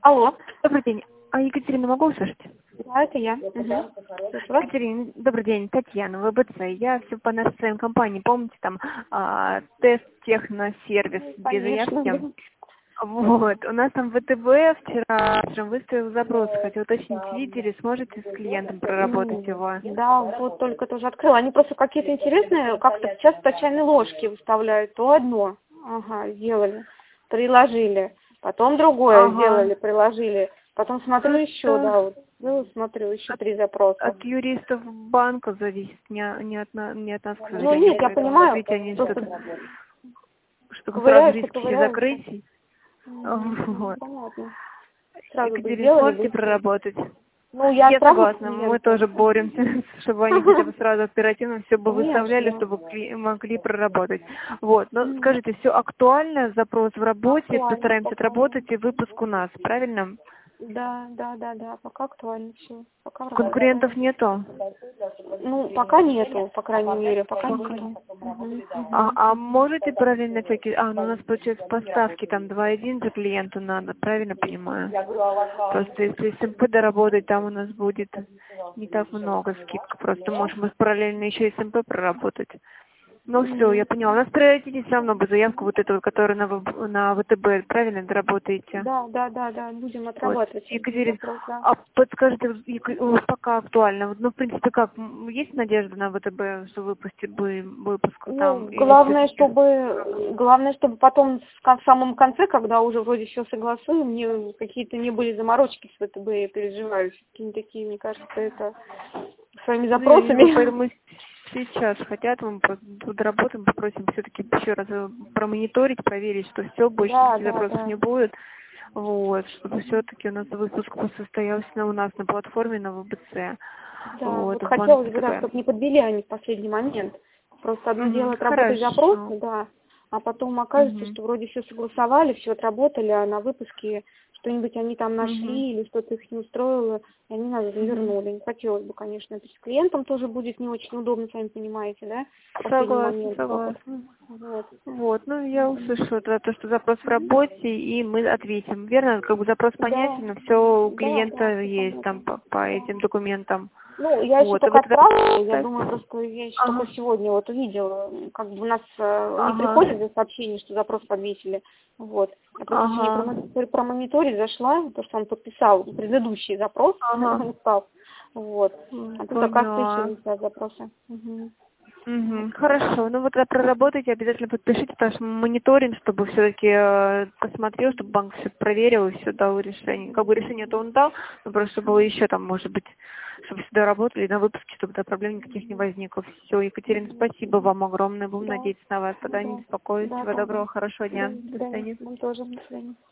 Алло. Добрый день. Екатерина, могу услышать? Да, это я. Екатерина, добрый день. Татьяна, ВБЦ. Я все по нашей своей компании. Помните, там тест техносервис без заявки? Вот. У нас там ВТБ вчера выставил запрос. Хотел уточнить, видели, сможете с клиентом проработать его? Да, вот только тоже открыла. Они просто какие-то интересные, как-то часто чайные ложки выставляют. То одно, сделали, приложили. Потом другое сделали, приложили. Потом смотрю еще, смотрю, еще 3 запроса. От юристов банка зависит, не от нас, к сожалению. Ну нет, я понимаю. Чтобы сразу риски все закрыть. Вот. Понятно. Екатерина, сможете проработать? Ну, я согласна, мы тоже боремся, чтобы они хотя бы сразу оперативно все бы выставляли, чтобы могли проработать. Вот, но скажите, все актуально, запрос в работе, постараемся отработать и выпуск у нас, правильно? Да, пока актуально все. Конкурентов нету? Ну, пока нету, по крайней мере, пока нету. А можете параллельно всякие... ну у нас, получается, поставки там 2.1 же клиенту надо, правильно понимаю? Просто если СМП доработать, там у нас будет не так много скидок. Просто можем параллельно еще и СМП проработать. Ну все, я поняла. У нас приоритете все равно бы заявку вот эту, которую на ВТБ, правильно, доработаете? Да, будем отрабатывать. Екатерина, а подскажите, пока актуально, в принципе, как, есть надежда на ВТБ, что выпустит бы выпуск там? Главное, чтобы потом в самом конце, когда уже вроде все согласуем, мне какие-то не были заморочки с ВТБ, я переживаю, какие-то такие, мне кажется, это своими запросами. Сейчас хотят, мы доработаем, попросим все-таки еще раз промониторить, проверить, что все, больше таких запросов не будет. Вот, чтобы все-таки у нас выпуск состоялся у нас на платформе на ВБЦ. Да, вот хотелось бы, чтобы не подвели они в последний момент. Просто одно дело отработать запросы, а потом окажется, что вроде все согласовали, все отработали, а на выпуске что-нибудь они там нашли или что-то их не устроило, и они нас завернули. Не хотелось бы, конечно, это с клиентом тоже будет не очень удобно, сами понимаете, да? Согласна. Вот, ну я услышала то, что запрос в работе, и мы ответим. Верно? Как бы запрос понятен, все у клиента есть там по этим документам. Ну, я еще только отправила, я думаю, просто я еще только сегодня вот увидела, как бы у нас не приходит за сообщение, что запрос подвесили, вот. Я просто сегодня промониторить зашла, то, что он подписал предыдущий запрос, вот. А тут, оказывается, еще есть запросы. Хорошо, ну вот проработайте, обязательно подпишите, потому что мы мониторим, чтобы все-таки посмотрел, чтобы банк все проверил и все дал решение. Как бы решение-то он дал, но просто было еще там, может быть, чтобы сюда работали на выпуске, чтобы проблем никаких не возникло. Все, Екатерина, спасибо вам огромное, будем надеяться на вас, тогда не беспокойтесь. Всего доброго, хорошего дня. До свидания. Вам тоже, до свидания.